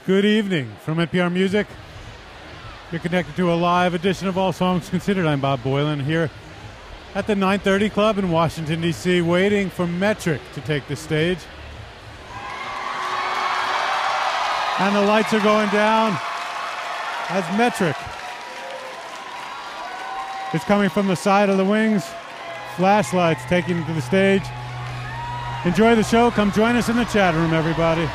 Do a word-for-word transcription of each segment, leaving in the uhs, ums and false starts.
Good evening from N P R Music. You're connected to a live edition of All Songs Considered. I'm Bob Boilen here at the nine thirty Club in Washington, D C, waiting for Metric to take the stage. And the lights are going down as Metric is coming from the side of the wings. Flashlights taking him to the stage. Enjoy the show. Come join us in the chat room, everybody.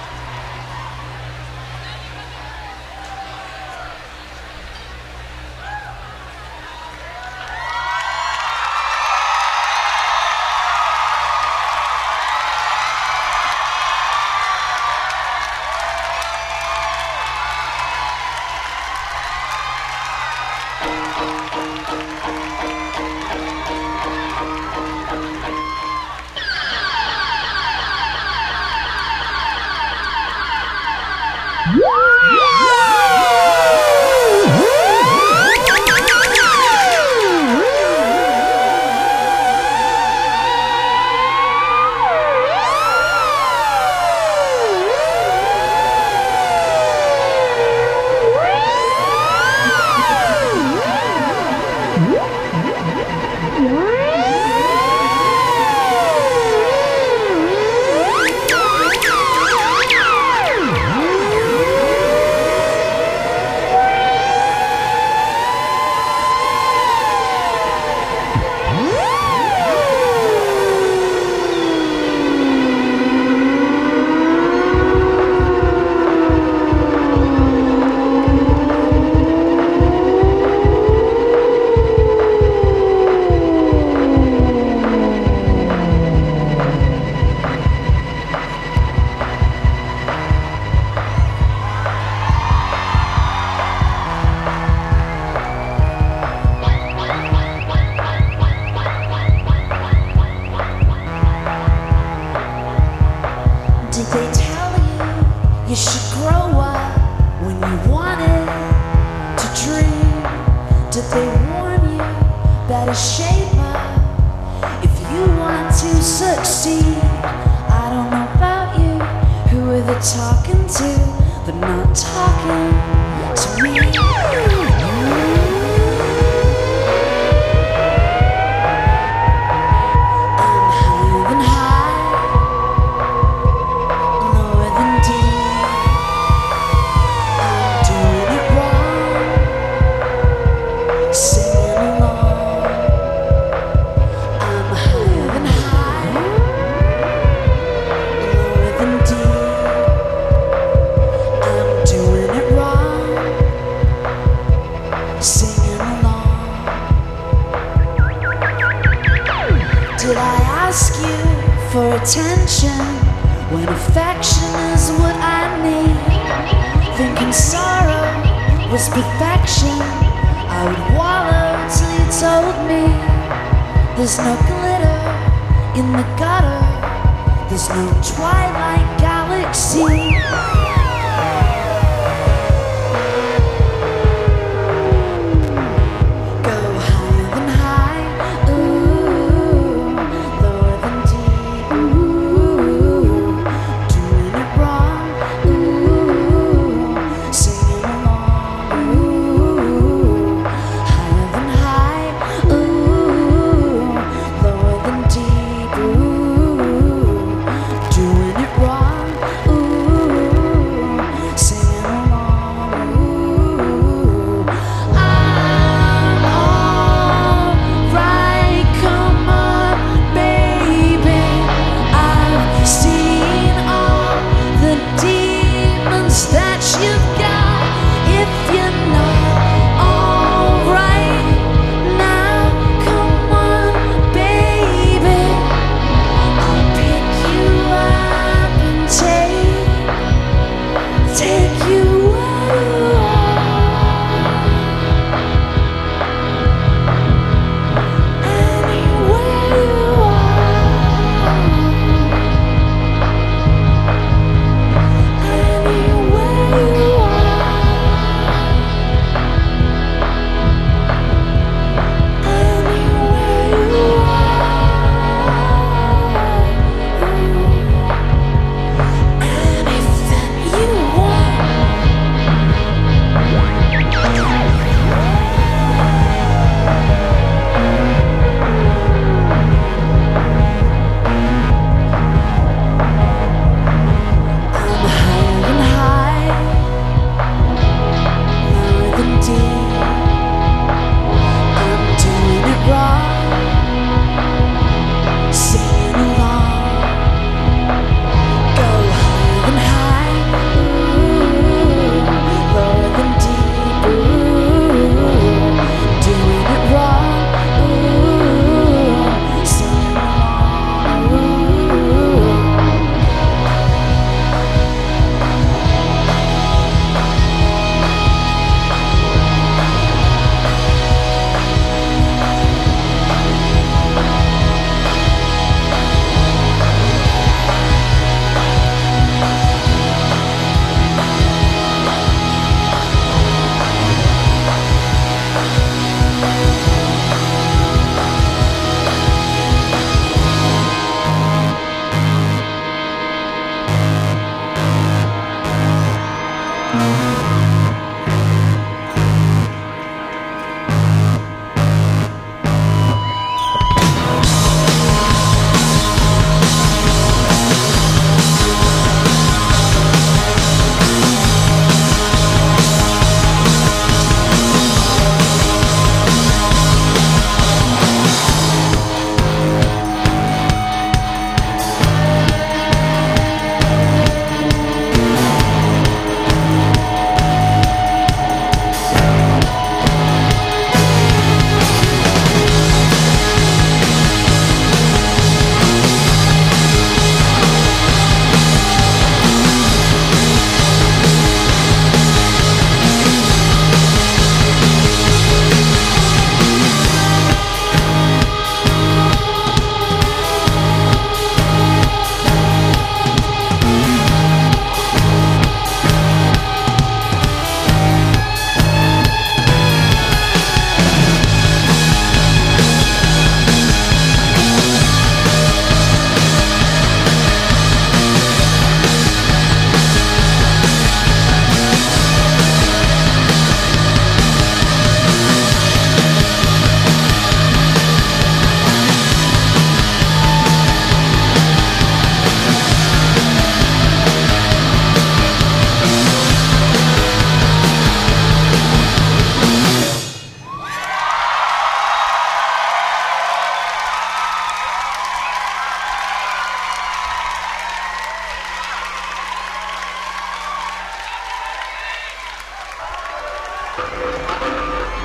Doing it wrong, ooh.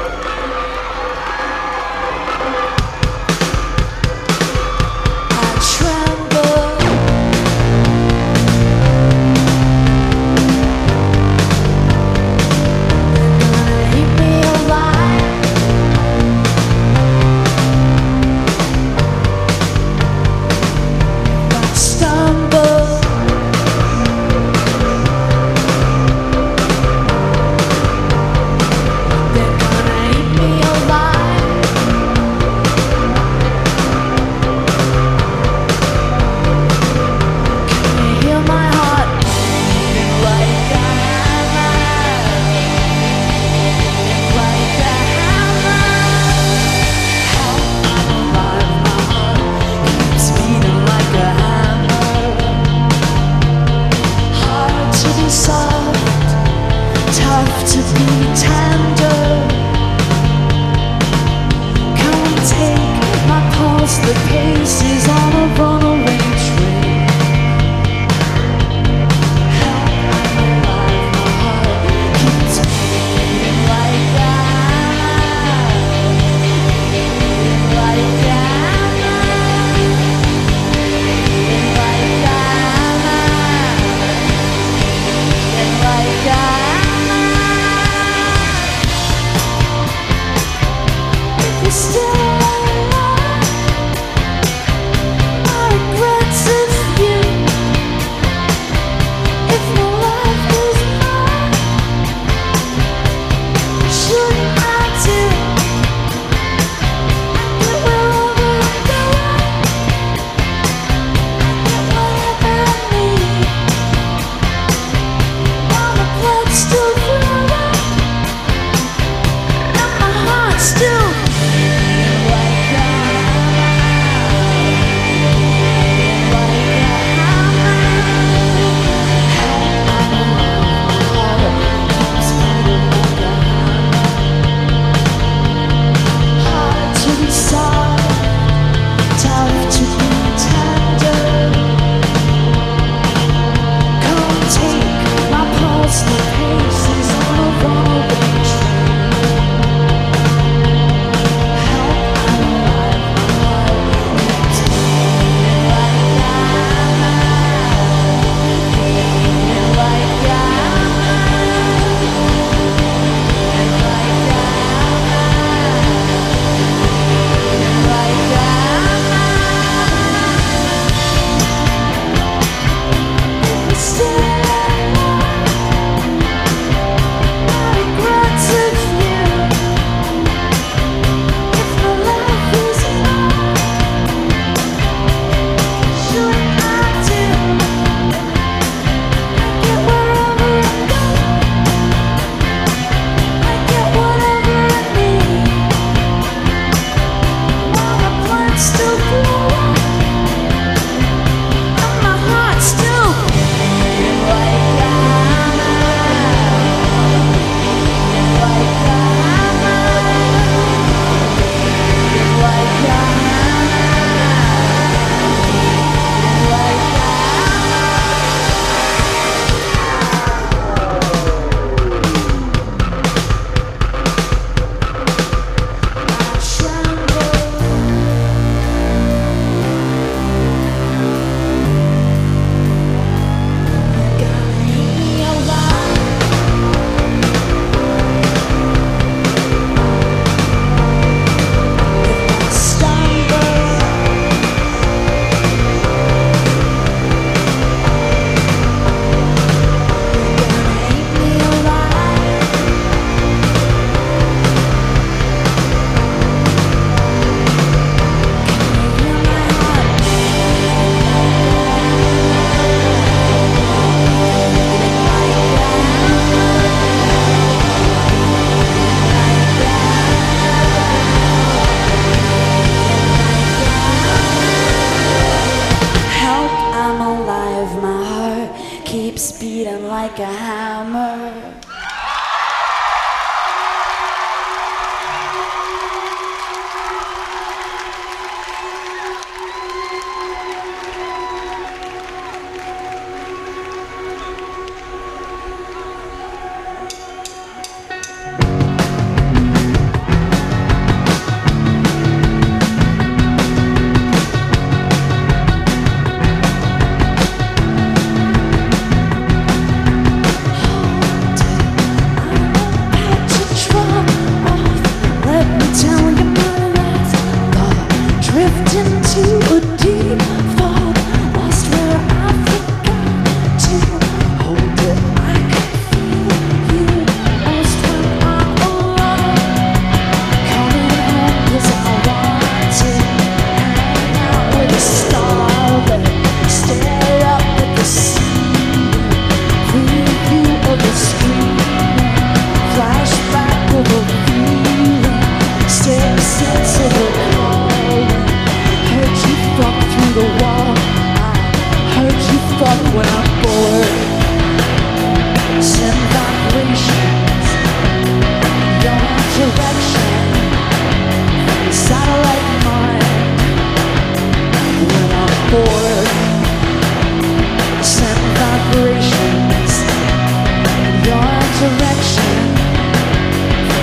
Take my pulse, the paces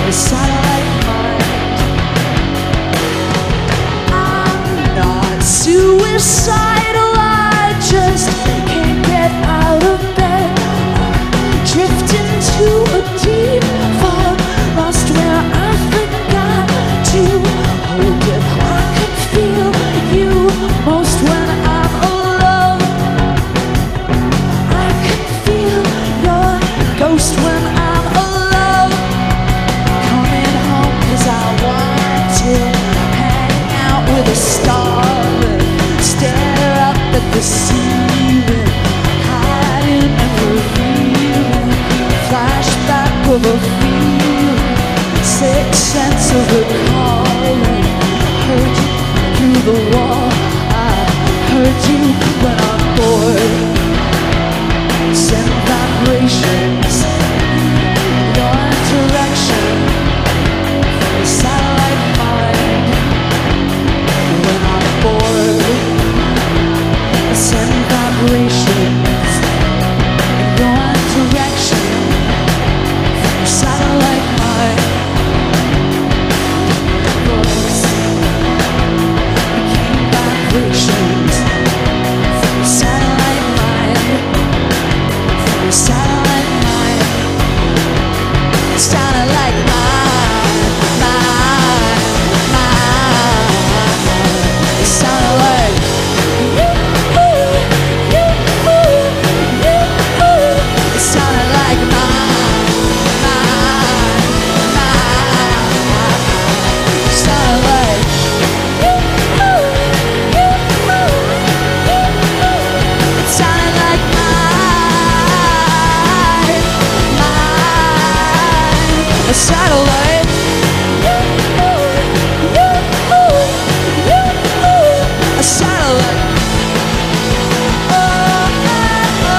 a satellite mind. I'm not suicidal, I just can't get out of bed. I drift into a deep fog, lost where I forgot to hold it. I can feel you most when I'm alone. I can feel your ghost when I'm alone. Coming home 'cause I want to hang out with a star and stare up at the ceiling, hiding and revealing. Flashback of a feeling, sixth sense of a calling. Heard you through the wall, I heard you when I'm bored. Send vibrations your direction from a satellite mind. When I'm bored, send vibrations your direction from a satellite mind. Voice became vibrations from a satellite mind. From a satellite mind. It sounded like mine, mine, mine. It sounded like you, you, you. It sounded like mine, mine, mine. It sounded like you, you, you. It sounded like mine, mine. A satellite. A satellite. Oh, oh,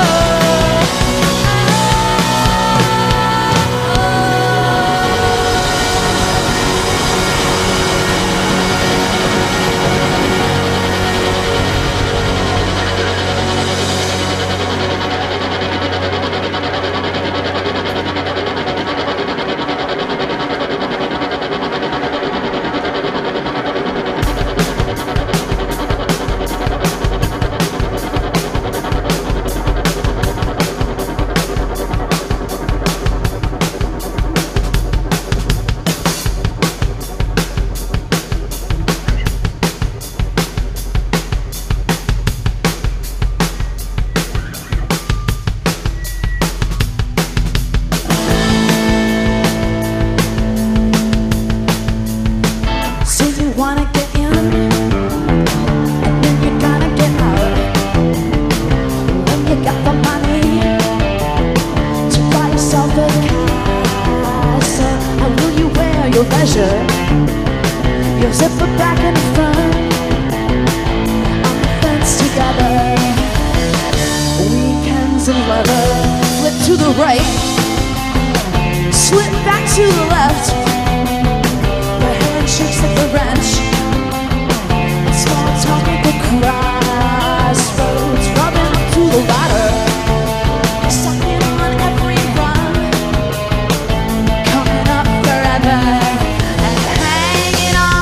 so you wanna get in, and then you gotta get out. When you got the money to buy yourself a castle, how will you wear your leisure? Your zipper back in the front, on the fence together. Weekends and weather, flip to the right, slip back to the left. Shakes like a wrench, and small talk at the crossroads, rubbing up to the ladder, sucking on every run, coming up forever and hanging on.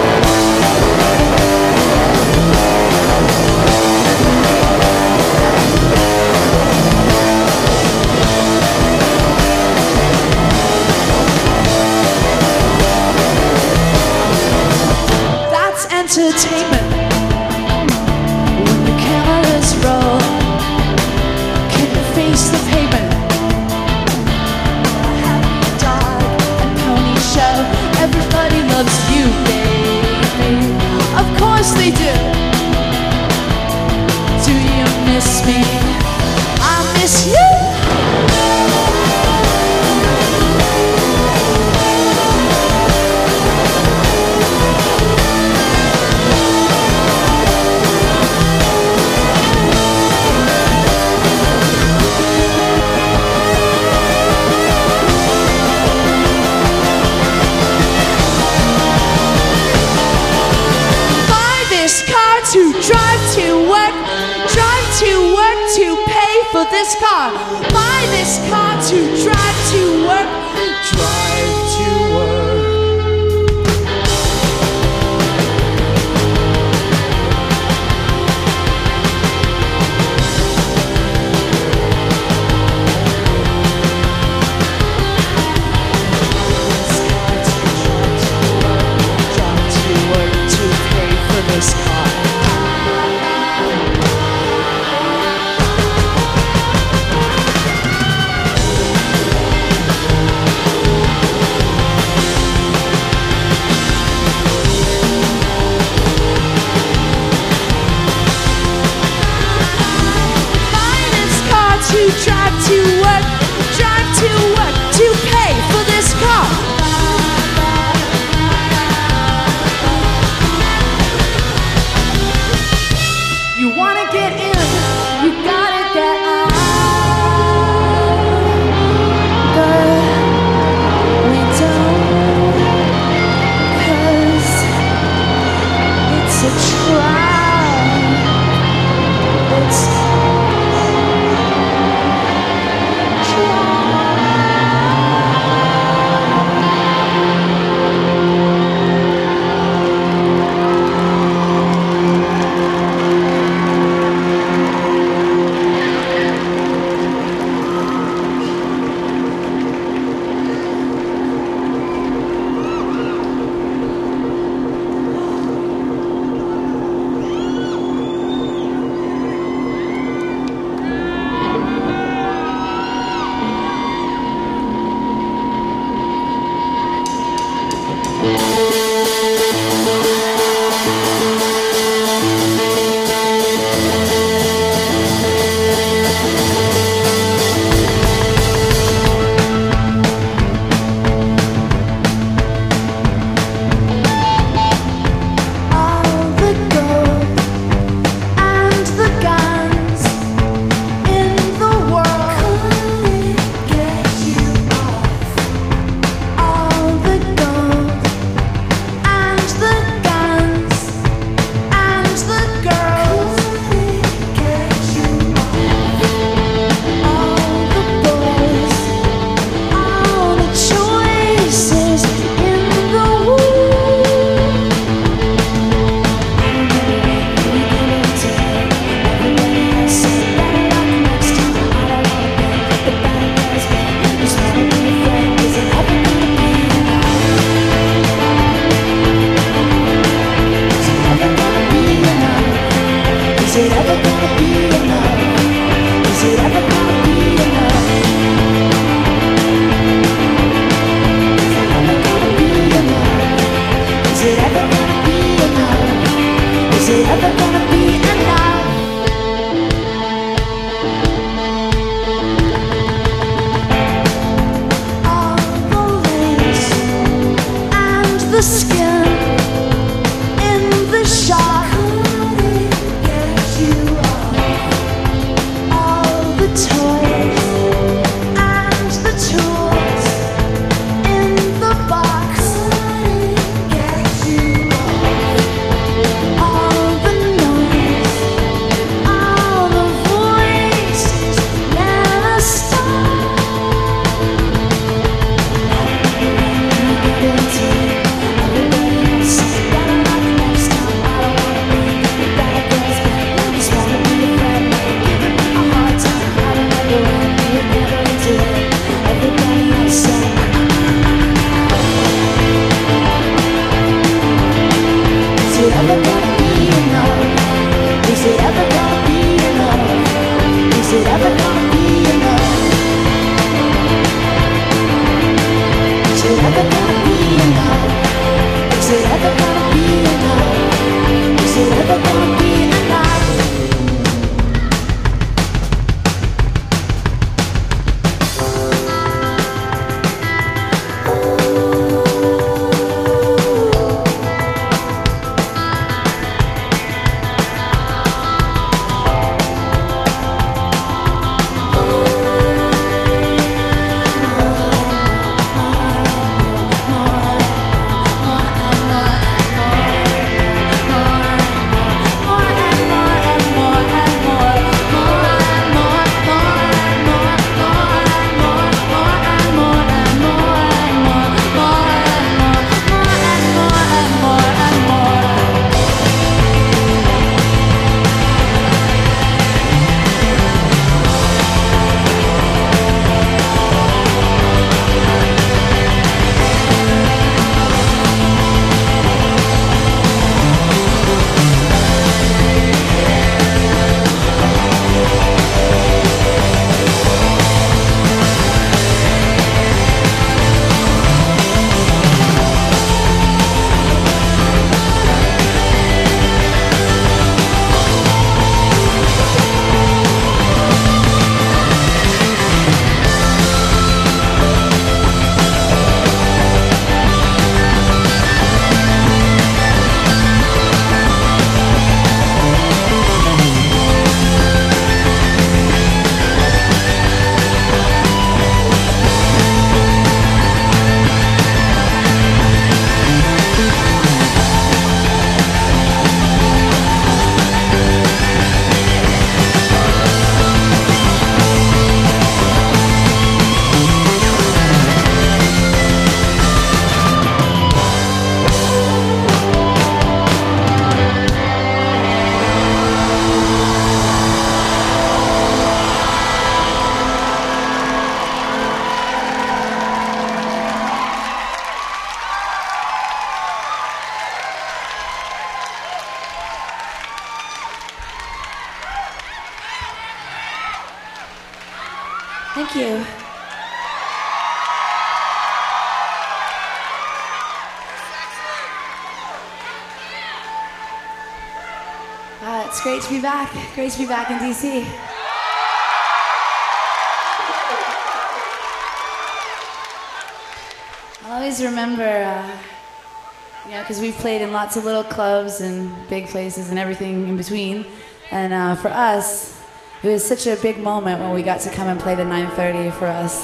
Entertainment. When the cameras roll, can you face the pavement? A happy dog and pony show. Everybody loves you, baby. Of course they do. Do you miss me? I miss you. To drive to work, drive to work to pay for this car. Buy this car to drive to work, drive to work. the skin in the shop. Get you off all the toys and the tools in the box. Get you off all the noise, all the voices never stop. Get into it. Everybody else gotta knock next time. I don't wanna be the bad girls, but I just wanna be a friend. Giving me a hard time. I don't ever wanna be a never into it. Everybody else said, is it ever gonna be enough? Is it ever gonna be enough? Is it ever gonna be enough? Is it ever gonna be enough? Is it ever gonna be enough? Is it ever gonna be enough? Thank you. Uh, it's great to be back. Great to be back in D C. I'll always remember, uh, you know, because we've played in lots of little clubs and big places and everything in between. And uh, for us, it was such a big moment when we got to come and play the nine thirty for us.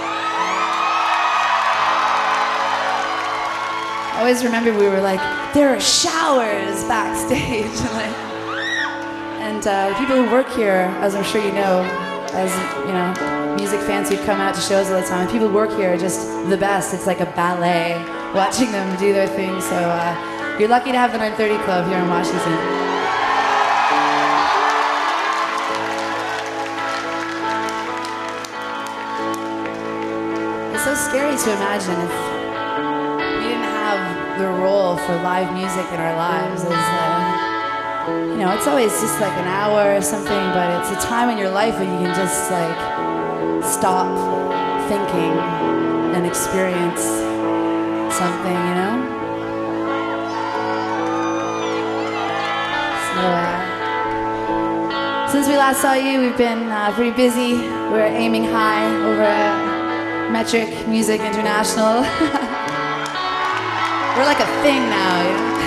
I always remember we were like, there are showers backstage. And uh, people who work here, as I'm sure you know, as you know, music fans who come out to shows all the time, people who work here are just the best. It's like a ballet, watching them do their thing. So uh, you're lucky to have the nine thirty Club here in Washington. It's so scary to imagine if we didn't have the role for live music in our lives. As, uh, you know, it's always just like an hour or something, but it's a time in your life when you can just like stop thinking and experience something, you know? So, uh, since we last saw you, we've been uh, pretty busy. We're aiming high over at Metric Music International. We're like a thing now. You know?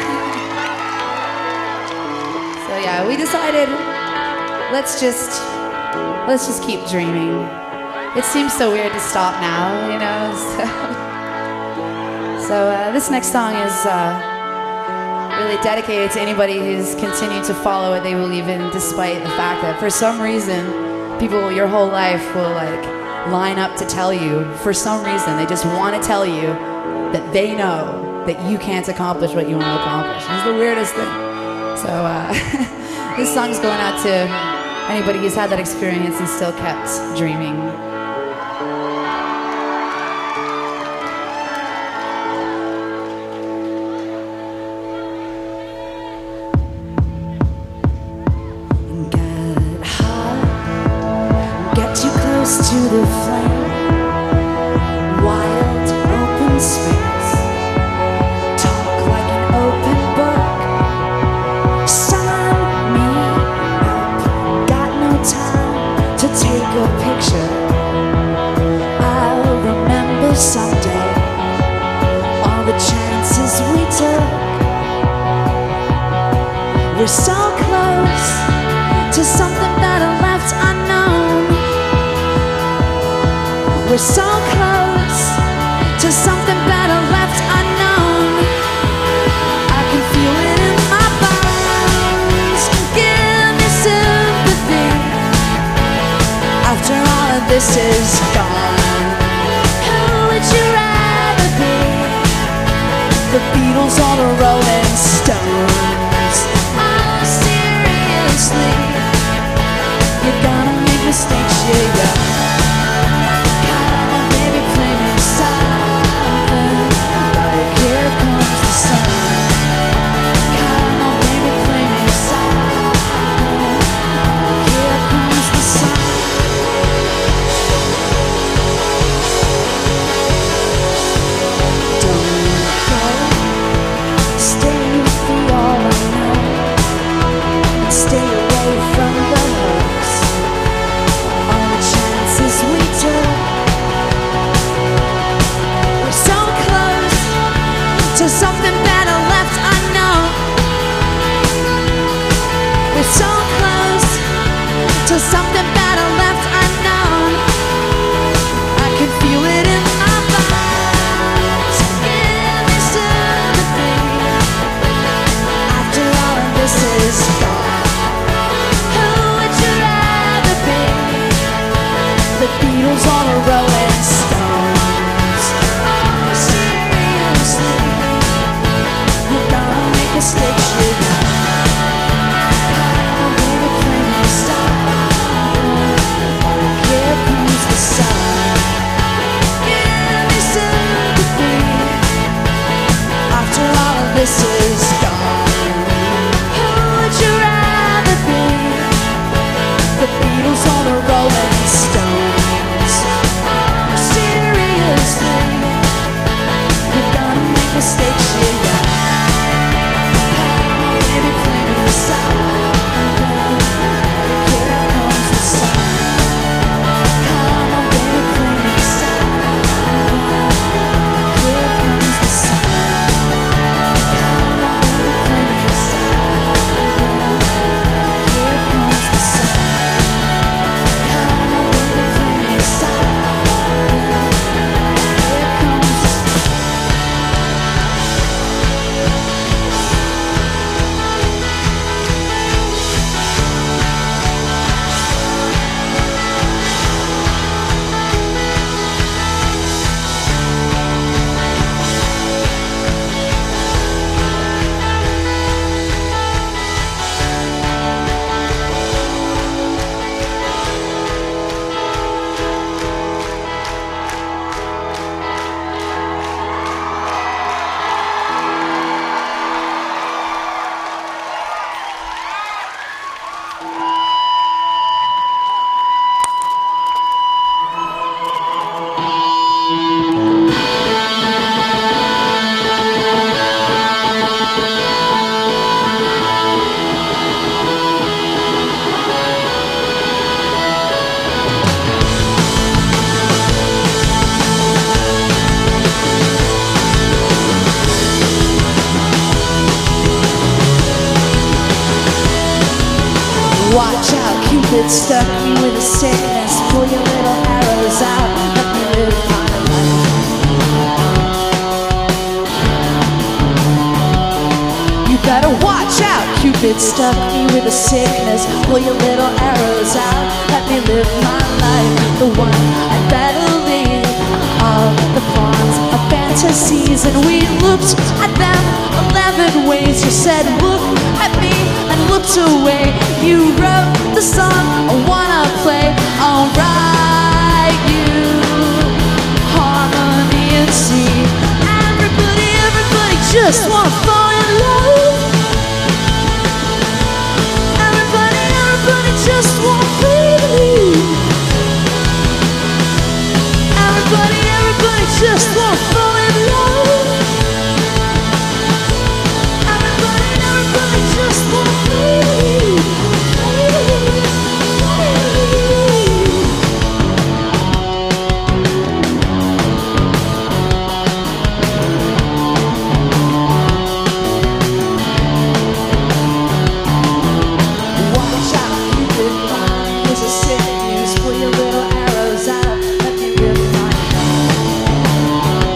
So yeah, we decided let's just let's just keep dreaming. It seems so weird to stop now, you know. So, so uh, this next song is uh, really dedicated to anybody who's continued to follow what they believe in, despite the fact that for some reason people your whole life will like line up to tell you. For some reason, they just want to tell you that they know that you can't accomplish what you want to accomplish. It's the weirdest thing. So uh, this song's going out to anybody who's had that experience and still kept dreaming. Get high, get too close to the flame. Wild open space, talk like an open book. Sign me up, got no time to take a picture. I'll remember someday all the chances we took. We're so close to something better left unknown. We're so close to something better left unknown. I can feel it in my bones. Give me sympathy after all of this is gone. Who would you rather be? The Beatles or the Rolling Stones? Oh, seriously, you're gonna make mistakes, yeah, yeah. Stay with me all Watch out, Cupid stuck me with a sickness. Pull your little arrows out, let me live my life. You better watch out, Cupid stuck me with a sickness. Pull your little arrows out, let me live my life. The one I better leave all the pawns of fantasies. And we looked at them eleven ways. You said look at me and looked away. You wrote the song I wanna play. Alright, you harmony and C. Everybody, everybody just wanna fall in love. Everybody, everybody just wanna believe. Everybody, everybody just wanna fall in love. Everybody, everybody just wanna believe. Watch out, Cupid, mine is a sick news. Pull your little arrows out, let me live my life.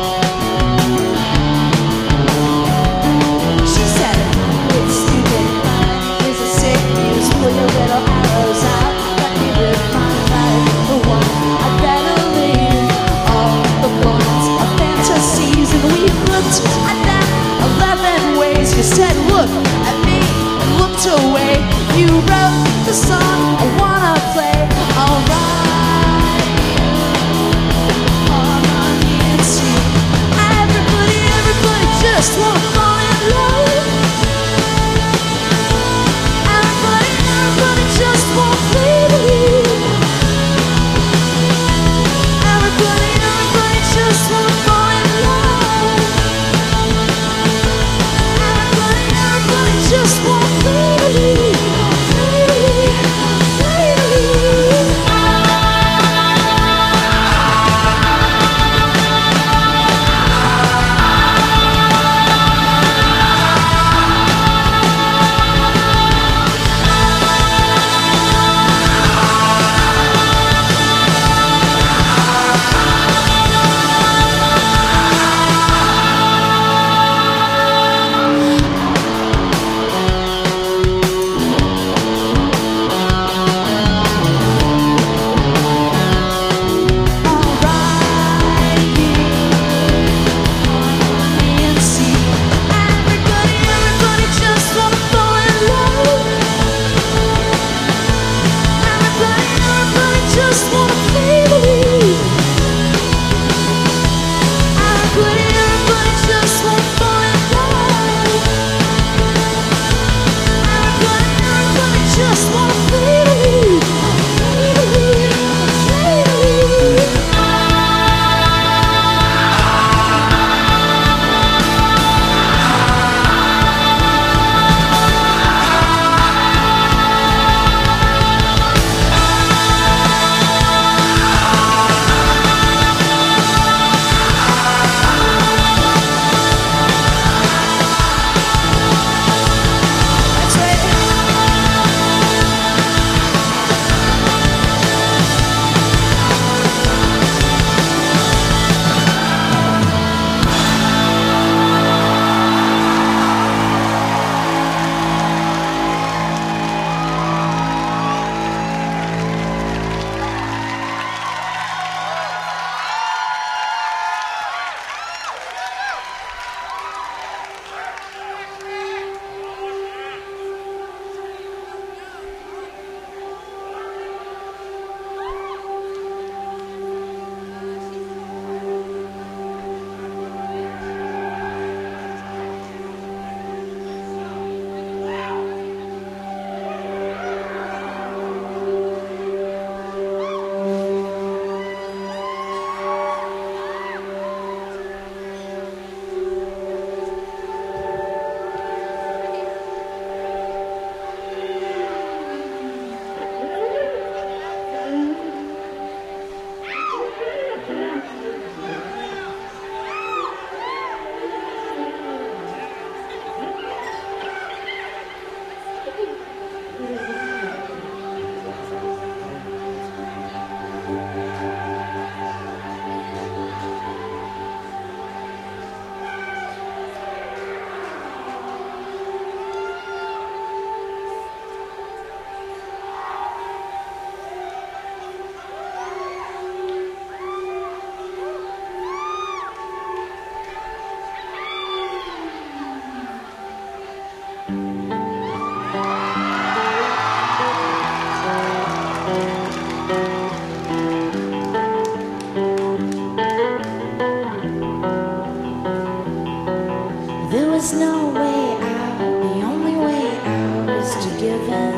there's no way out, the only way out is to give in.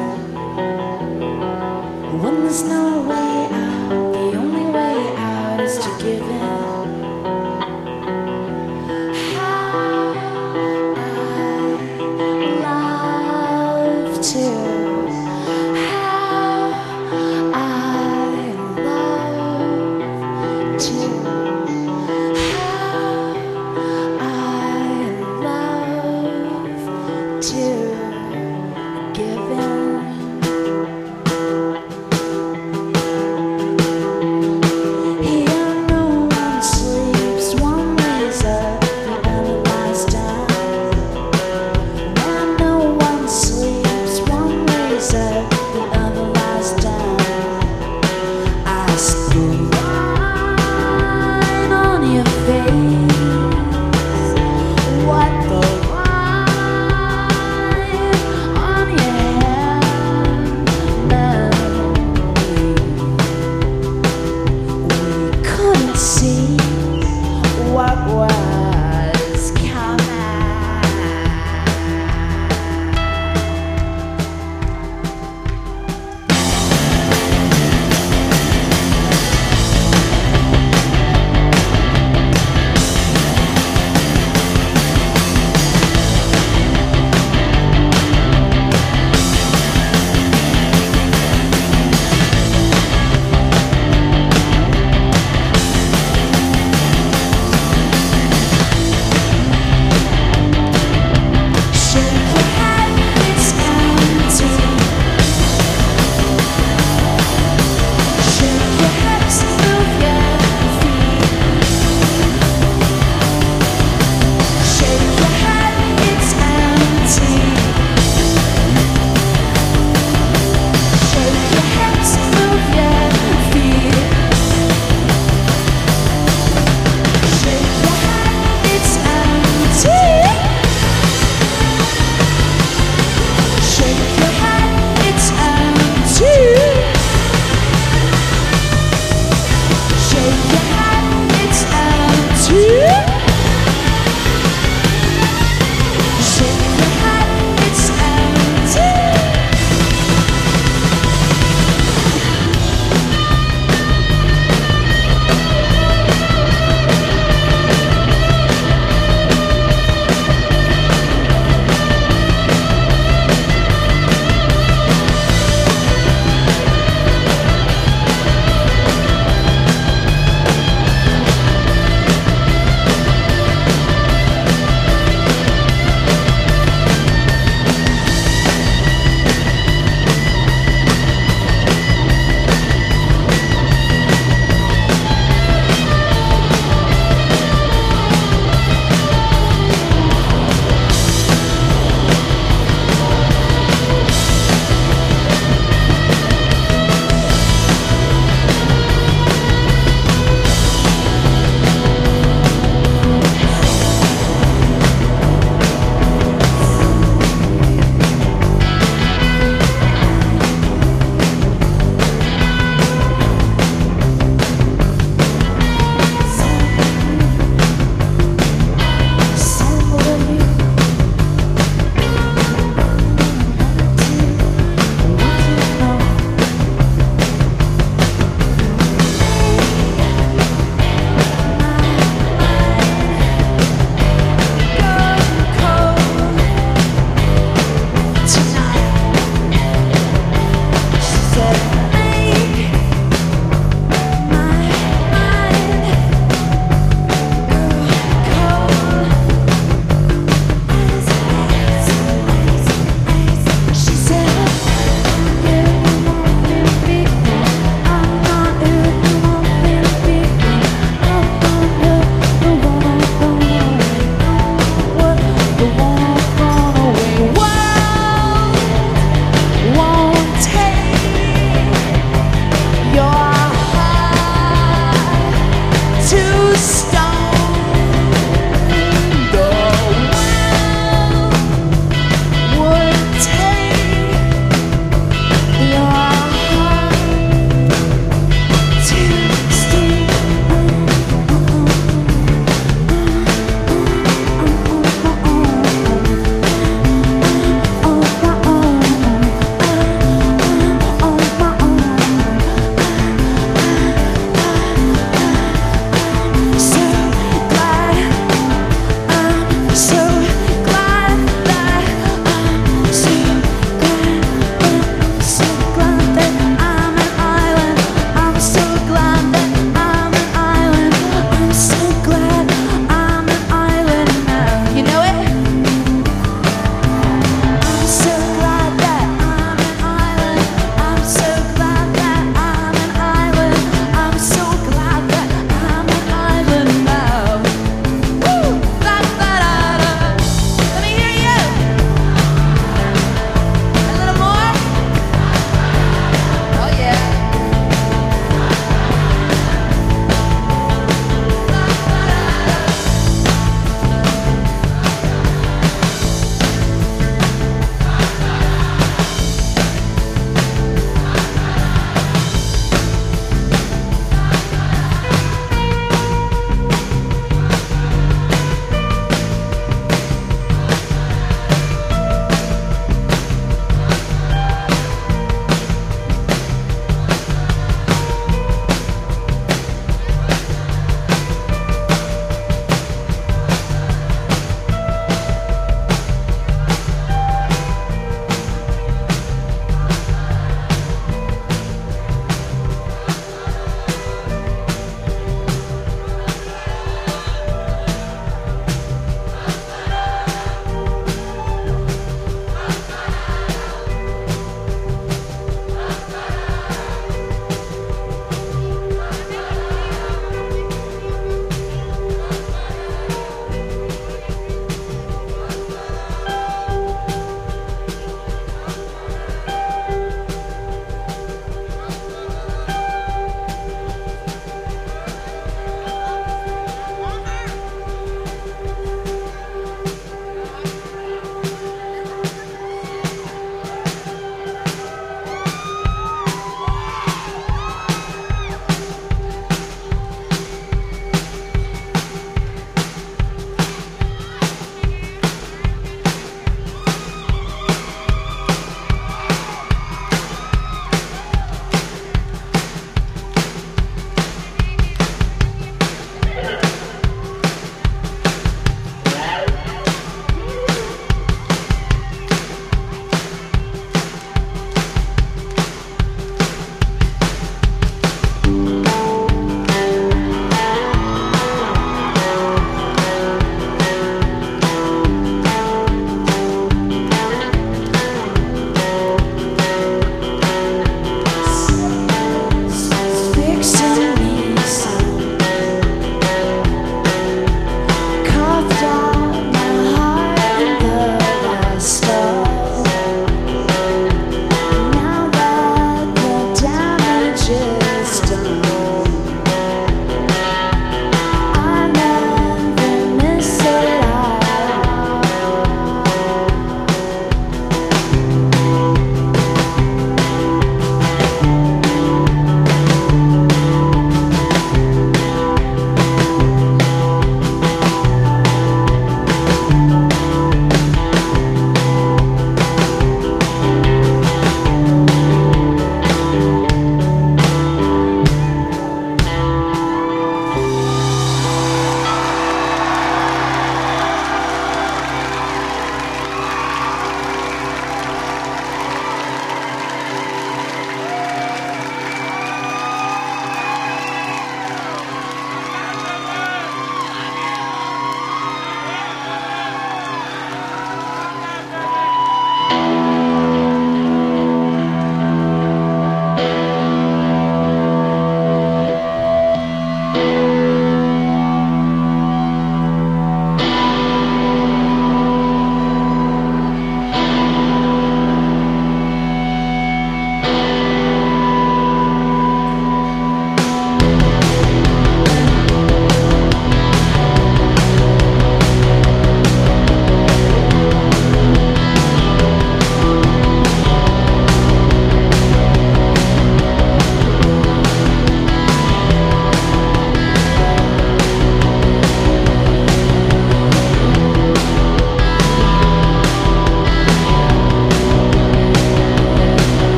When there's no way out, the only way out is to give in. How I love to, how I love to, how I love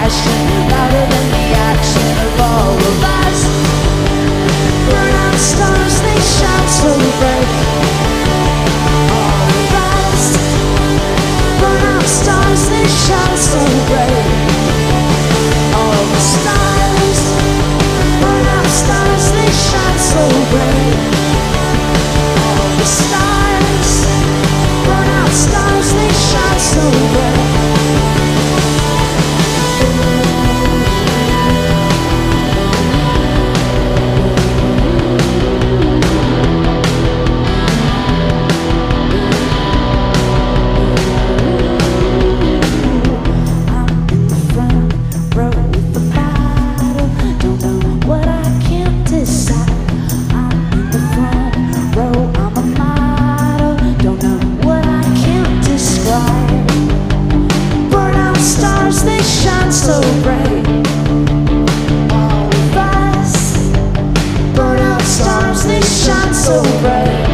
passion, louder than the action of all of us. Burn out stars, they shine so bright. All of us. Burn out stars, they shine so bright. All the stars. Burn out stars, they shine so bright. All the stars. Burn out stars, they shine so bright. So bright, all of us. Burn out stars, they shine so bright.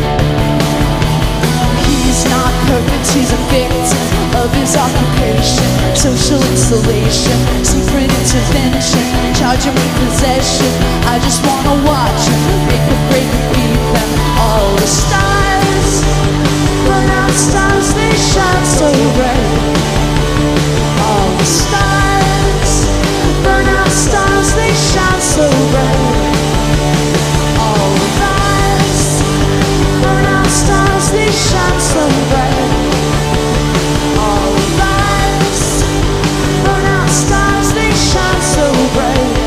He's not perfect, he's a victim of his occupation. Social installation, secret intervention, charge him with possession. I just wanna watch him make a break and beat them. All the stars, burn out stars, they shine so bright. All the stars, burn out stars, they shine so bright. All of us, burn out stars, they shine so bright. All of us, burn out stars, they shine so bright.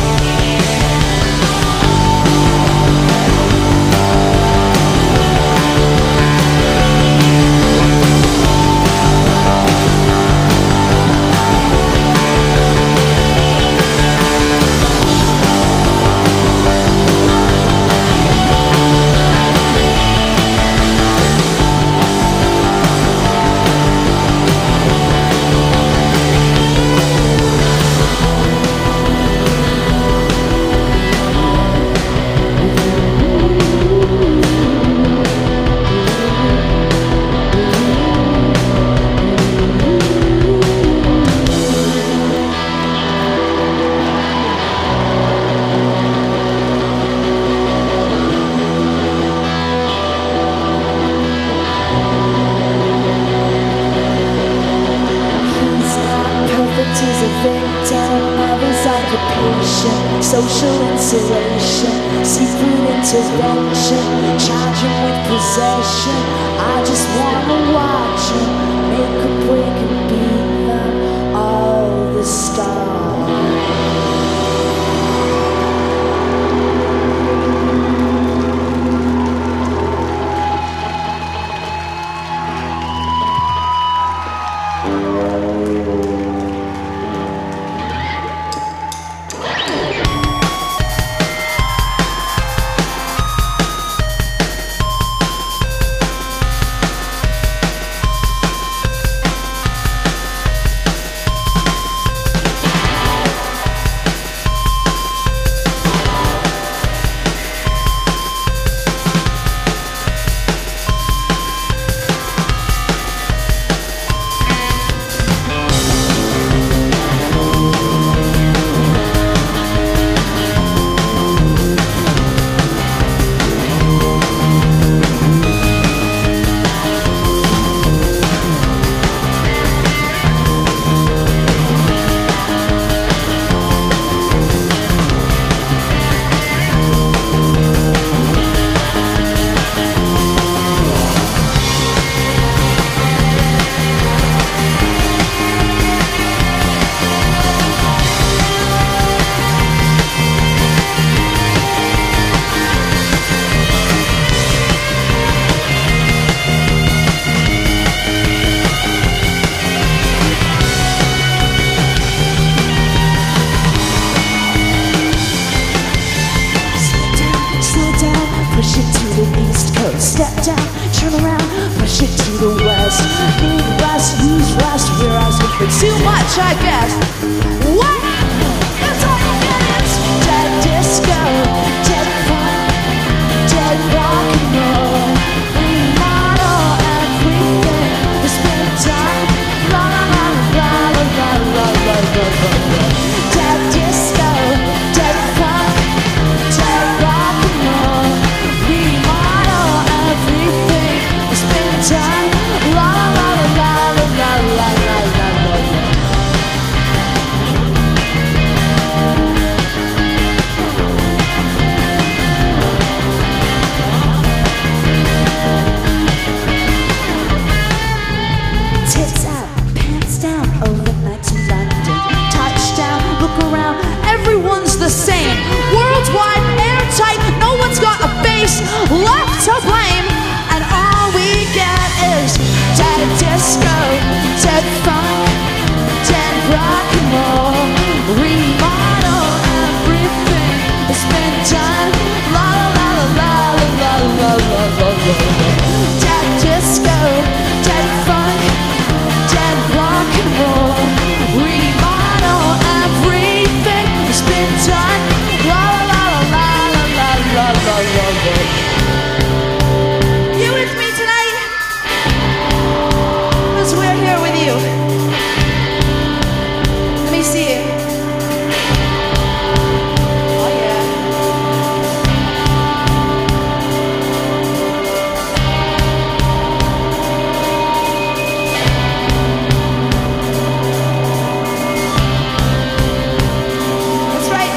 He's a victim of his occupation. Social insulation, seafood intervention, charge him with possession. I just wanna watch him make a break and beat them all the stars. Step down, turn around, push it to the west. Need rest, use rest, realize it's too much, I guess. What? That's all you get is dead disco, dead funk, dead rock and roll. We model everything. It's been done. La la la la la la la la la. nobody's left to blame, and all we get is dead disco, dead funk, dead rock and roll. Remodel everything that's been done. La la la la la la la la la. Dead disco, dead funk, dead rock and roll. Remodel everything that's been done. La la la la la la la la la. You with me tonight? 'Cause we're here with you. Let me see you. Oh yeah. That's right.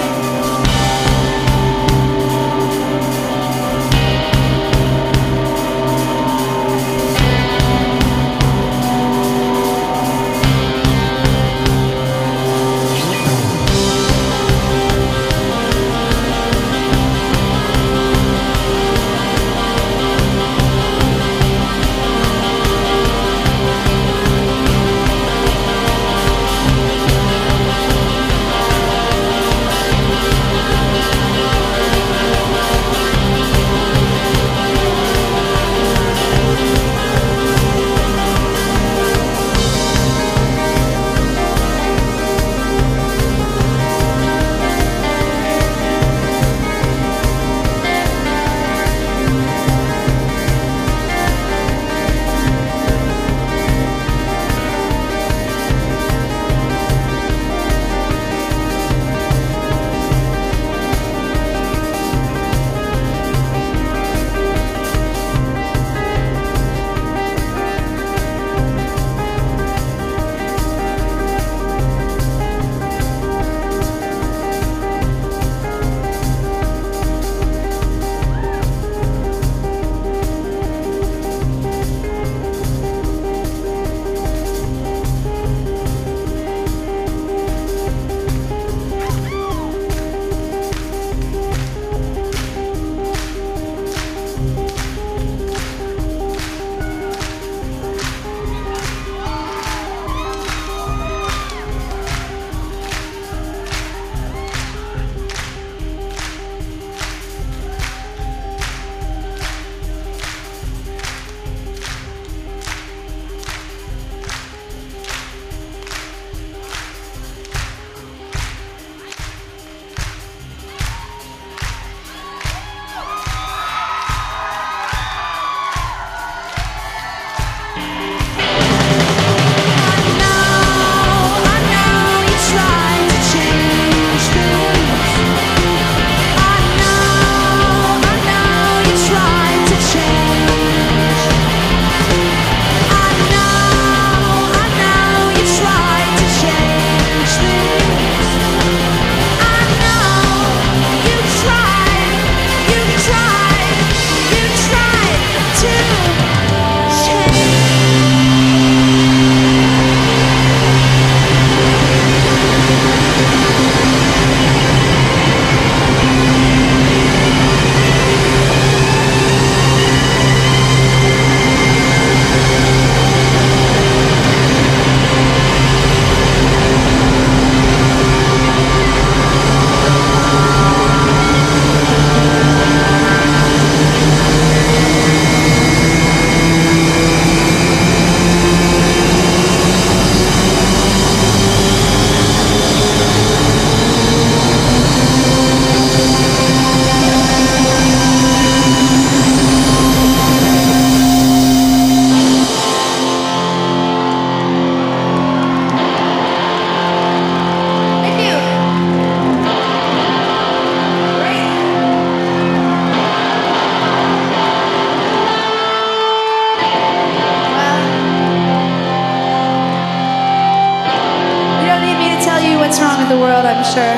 I'm sure.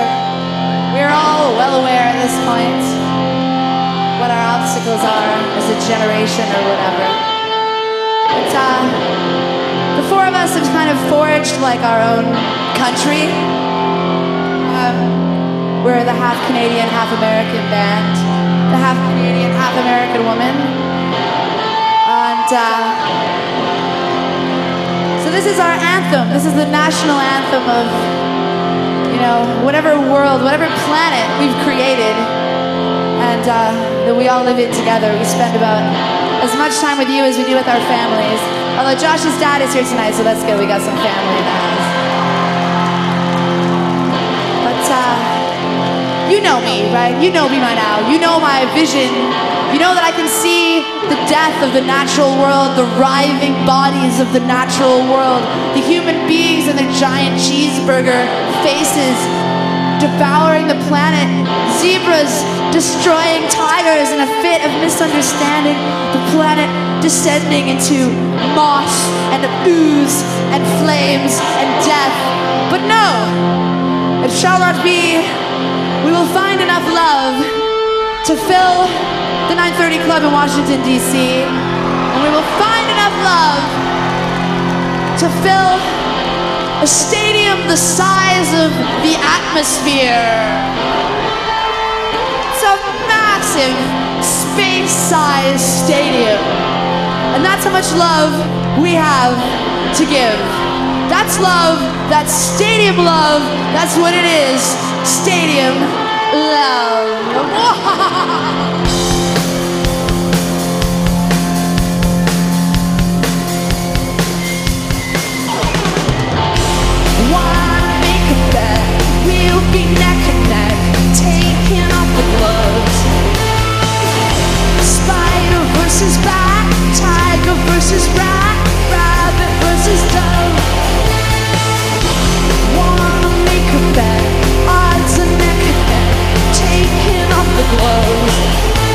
We're all well aware at this point what our obstacles are as a generation or whatever. But uh, the four of us have kind of forged like our own country. Um, we're the half Canadian, half American band the half Canadian, half American woman. And uh, so this is our anthem. This is the national anthem of, you know, whatever world, whatever planet we've created, and uh, that we all live in together. We spend about as much time with you as we do with our families. Although Josh's dad is here tonight, so that's good. We got some family in the house. But uh, you know me, right? You know me by now. You know my vision. You know that I can see the death of the natural world, the writhing bodies of the natural world, the human beings and their giant cheeseburger faces devouring the planet, zebras destroying tigers in a fit of misunderstanding, the planet descending into moss and ooze and flames and death. But no, it shall not be. We will find enough love to fill the nine thirty Club in Washington, D C, and we will find enough love to fill a stadium the size of the atmosphere. It's a massive space-sized stadium. And that's how much love we have to give. That's love, that's stadium love, that's what it is, stadium love. We'll be neck and neck, taking off the gloves. Spider versus bat, tiger versus rat, rabbit versus dove. Wanna make a bet, odds are neck and neck, taking off the gloves.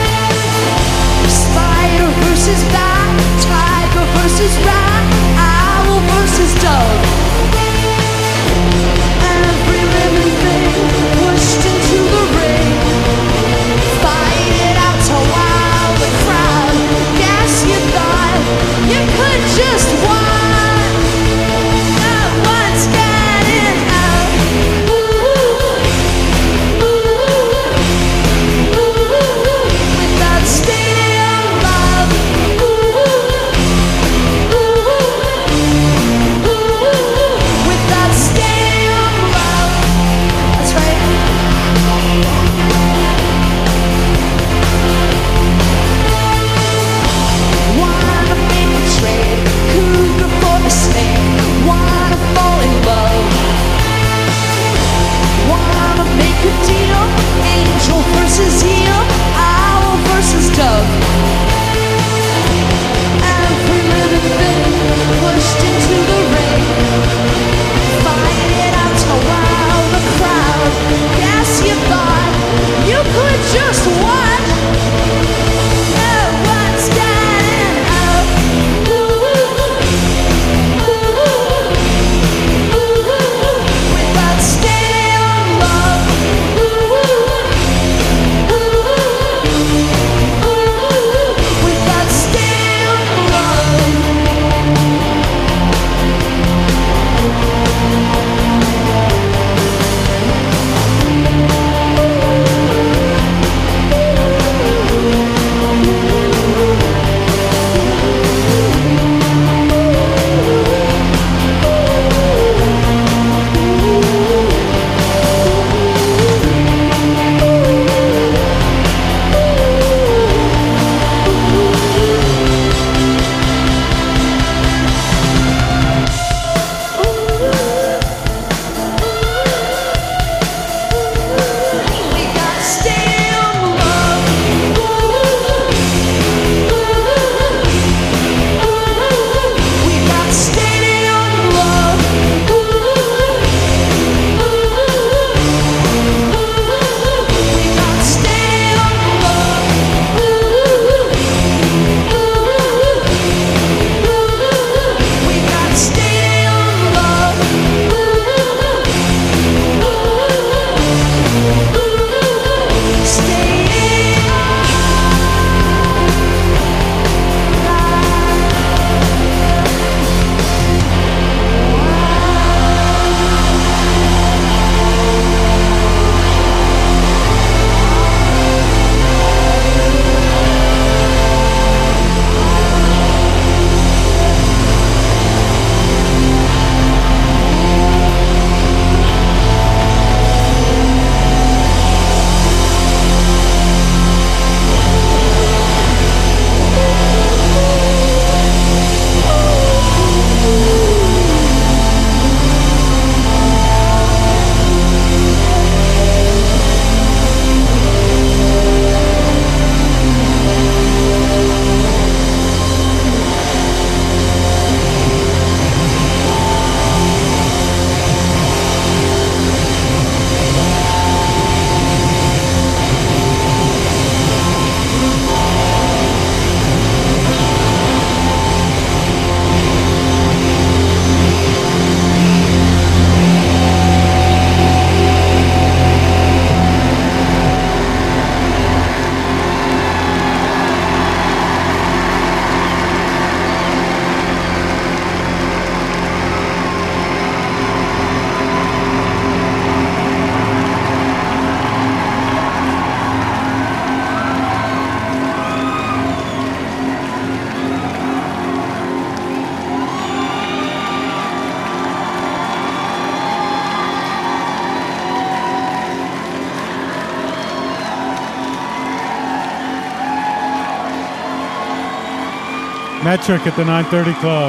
Metric at the nine thirty Club.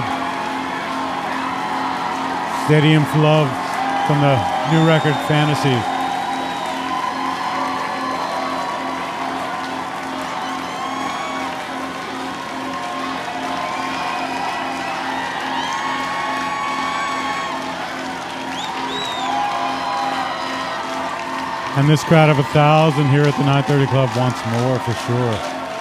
Stadium for Love from the new record Fantasy. And this crowd of a thousand here at the nine thirty Club wants more for sure.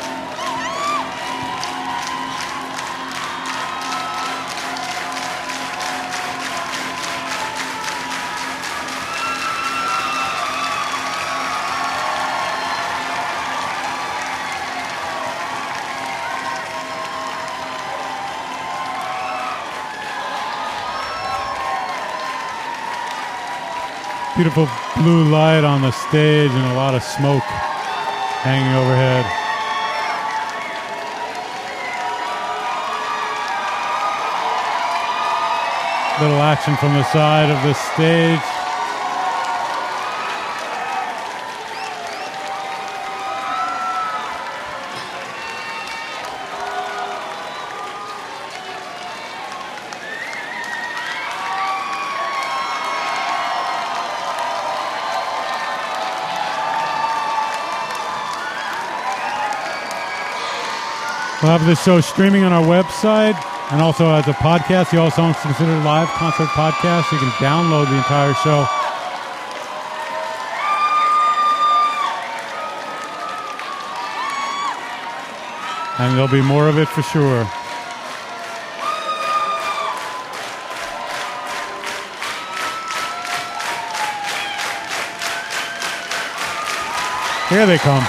Beautiful blue light on the stage and a lot of smoke hanging overhead. Little action from the side of the stage. We'll have this show streaming on our website and also as a podcast, the All Songs Considered Live concert podcast. You can download the entire show. And there'll be more of it for sure. Here they come.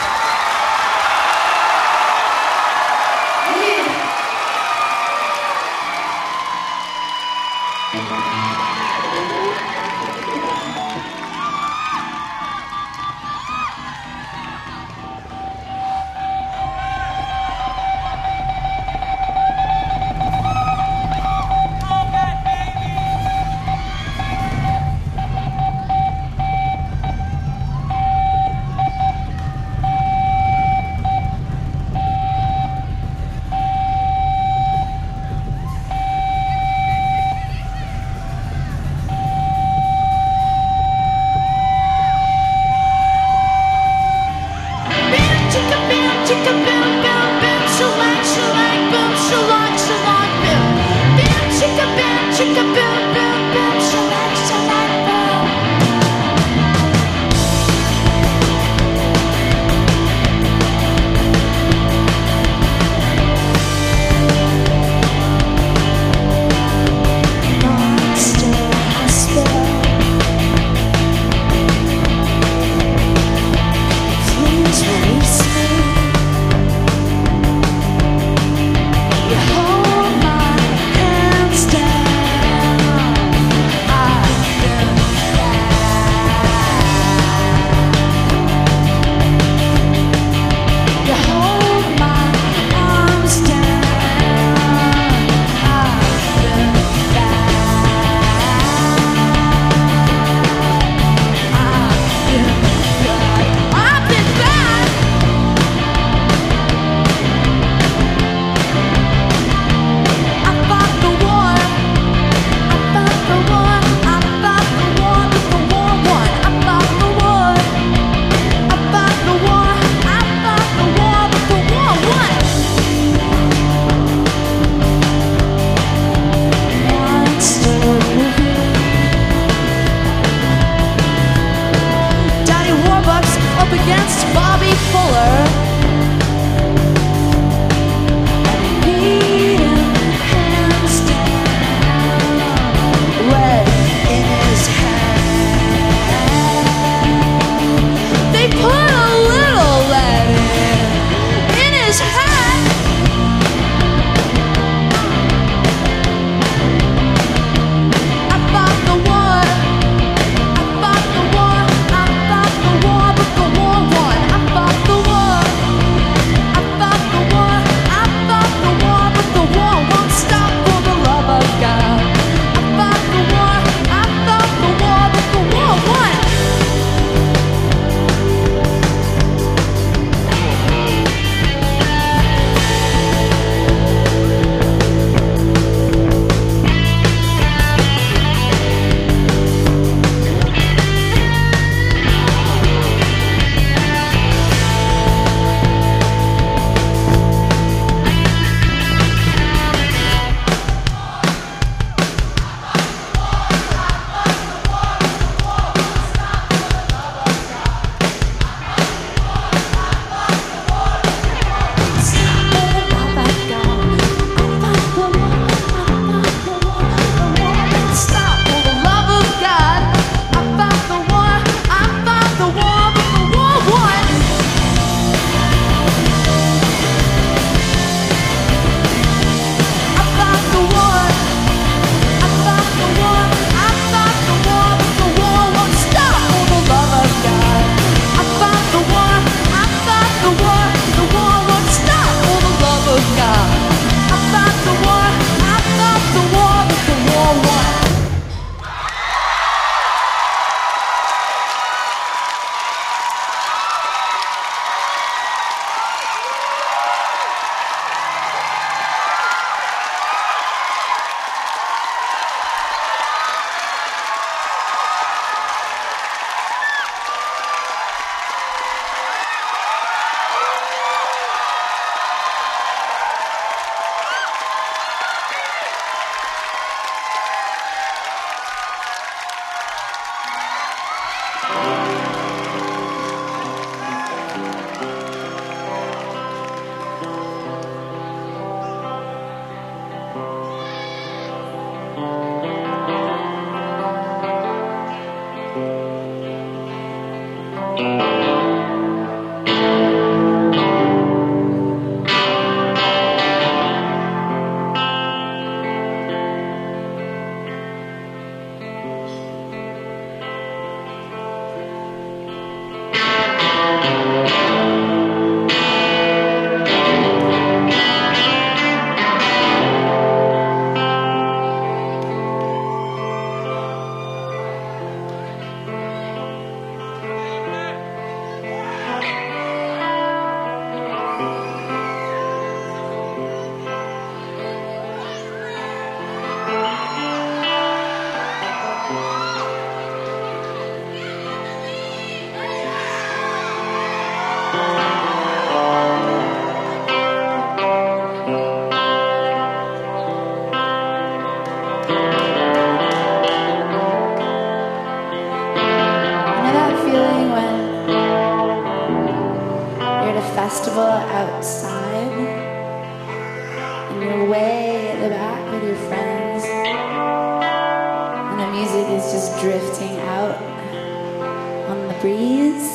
Festival outside, and you're way at the back with your friends, and the music is just drifting out on the breeze.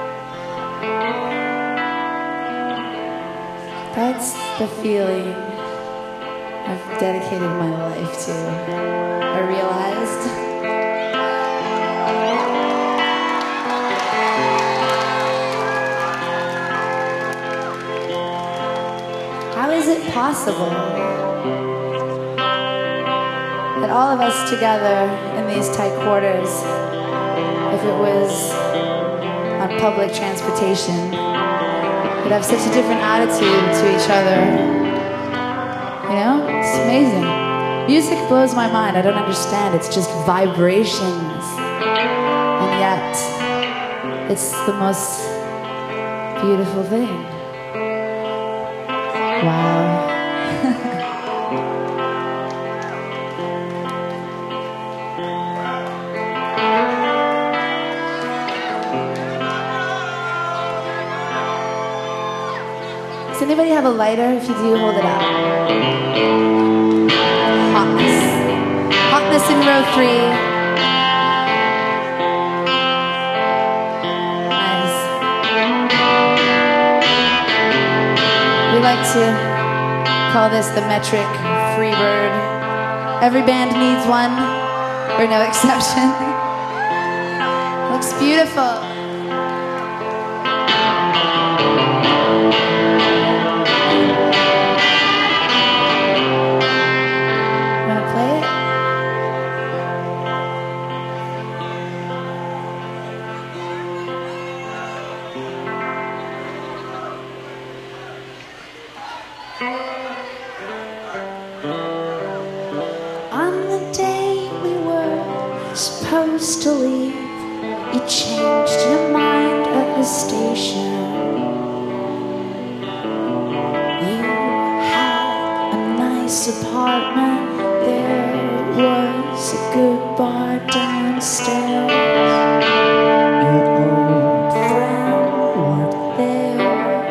That's the feeling I've dedicated my life to. I realized. How is it possible that all of us together in these tight quarters, if it was on public transportation, would have such a different attitude to each other? You know, it's amazing. Music blows my mind. I don't understand. It's just vibrations. And yet, it's the most beautiful thing. Wow. Does anybody have a lighter? If you do, hold it up. Hotness. Hotness in row three. Nice. We like to call this the metric Freebird. Every band needs one, or no exception. Looks beautiful. Supposed to leave, you changed your mind at the station. You had a nice apartment, there was a good bar downstairs. Your old friend worked there.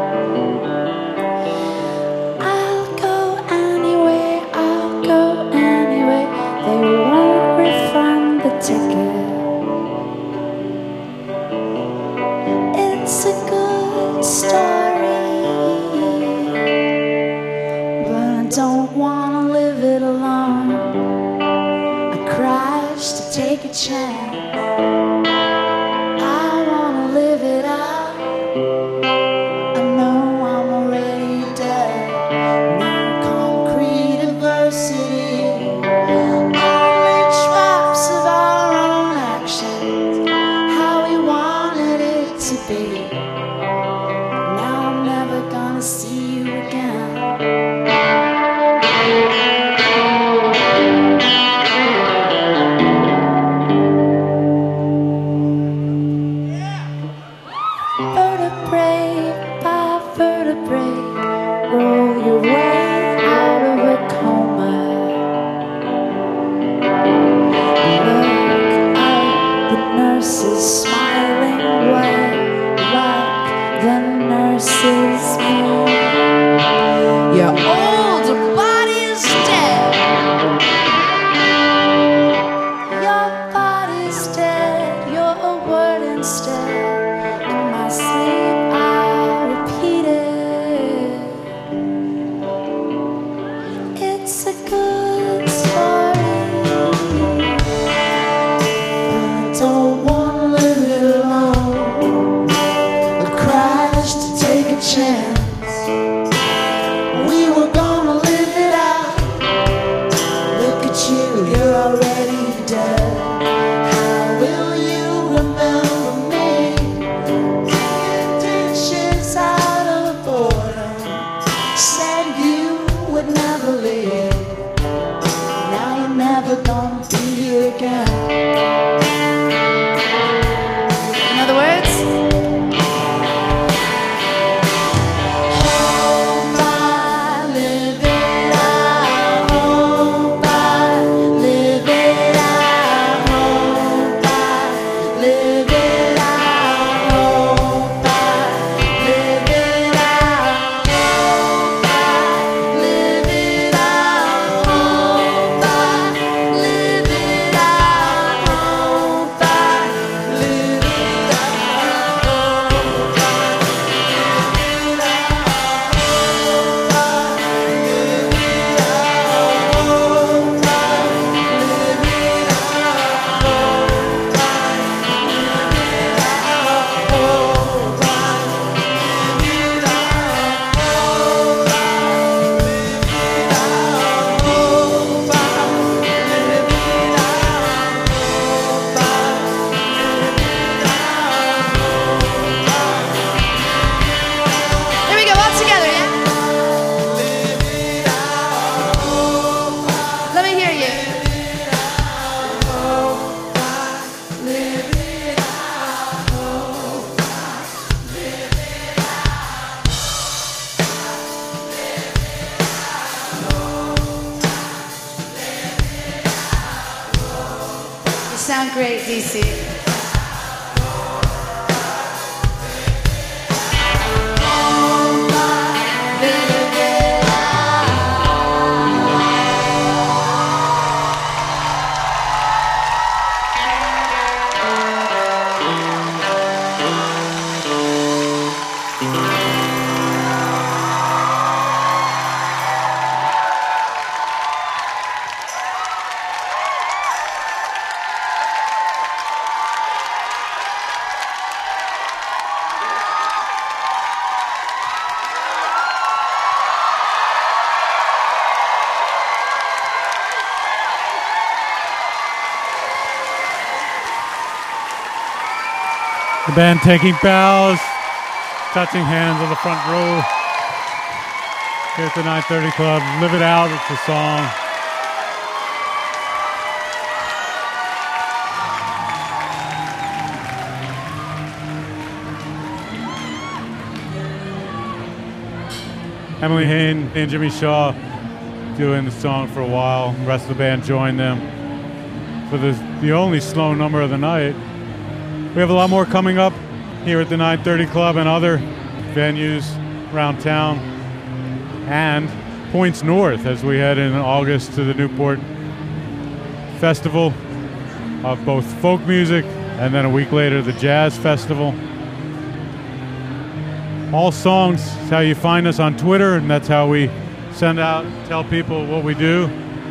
I'll go anyway, I'll go anyway. They won't refund the ticket. It's a good story, but I don't want to live it alone. I crashed to take a chance. I want to live it up. I know I'm already dead. No concrete adversity. Now I'm never gonna see you again. Vertebrae by vertebrae, roll your way out of a coma. Look out, the nurses smiling way like the nurses moon. Your old body's dead. Your body's dead. You're a word instead. In my sleep I repeat it. It's a good story. I don't wanna live it alone. A crash to take a chance. We were gonna live it out. Look at you, you're already dead. How will you remember me? Cleaning dishes out of boredom. Said you would never leave. Now you're never gonna be here again. In other words, hope I live it out. Hope I live it out. Hope I live it out. Hope I live it out. Hope I live it out. Hope I live it out. Hope I live it Here we go, all together, yeah? Let me hear you. You sound great, D C. The band taking bows, touching hands on the front row. Here at the nine thirty Club. Live It Out, it's the song. Emily Hain and Jimmy Shaw doing the song for a while. The rest of the band joined them for the, the only slow number of the night. We have a lot more coming up here at the nine thirty Club and other venues around town, and points north as we head in August to the Newport Festival of both folk music, and then a week later the Jazz Festival. All Songs is how you find us on Twitter, and that's how we send out, tell people what we do.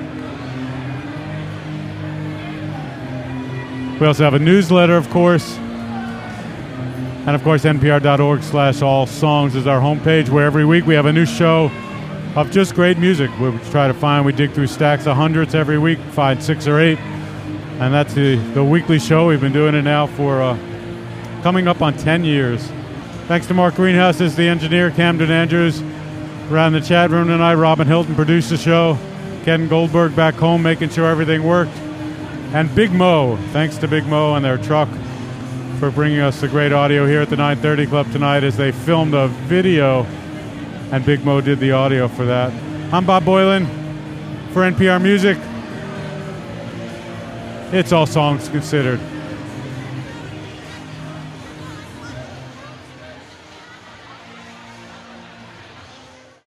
We also have a newsletter, of course. And of course, N P R dot org slash all songs is our homepage, where every week we have a new show of just great music. We try to find, we dig through stacks of hundreds every week, find six or eight. And that's the, the weekly show. We've been doing it now for uh, coming up on ten years. Thanks to Mark Greenhouse as the engineer, Camden Andrews around the chat room tonight. Robin Hilton produced the show. Ken Goldberg back home making sure everything worked. And Big Mo, thanks to Big Mo and their truck for bringing us the great audio here at the nine thirty Club tonight as they filmed a video, and Big Mo did the audio for that. I'm Bob Boilen for N P R Music. It's All Songs Considered.